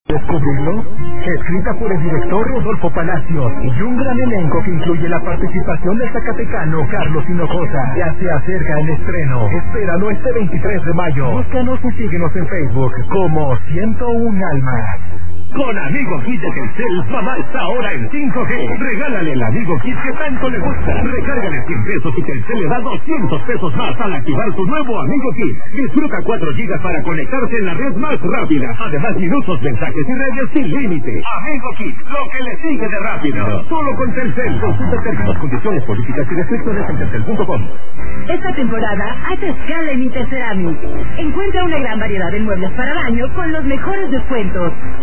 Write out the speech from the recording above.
¿Descubrirlo? Escrita por el director Rodolfo Palacios y un gran elenco que incluye la participación del zacatecano Carlos Hinojosa. Ya se acerca el estreno. Espéralo este 23 de mayo. Búscanos y síguenos en Facebook como 101 Almas. Con Amigo Kit de Telcel, mamá está ahora en 5G. Regálale el Amigo Kit que tanto le gusta. Recárgale 100 pesos y Telcel le da 200 pesos más al activar su nuevo Amigo Kit. Disfruta 4 gigas para conectarse en la red más rápida. Además, minutos, mensajes y redes sin límite. Amigo Kit, lo que le sigue de rápido. Solo con Telcel. Consulta términos, condiciones, políticas y restricciones en telcel.com. Esta temporada haz escala en Interceramic. Encuentra una gran variedad de muebles para baño con los mejores descuentos.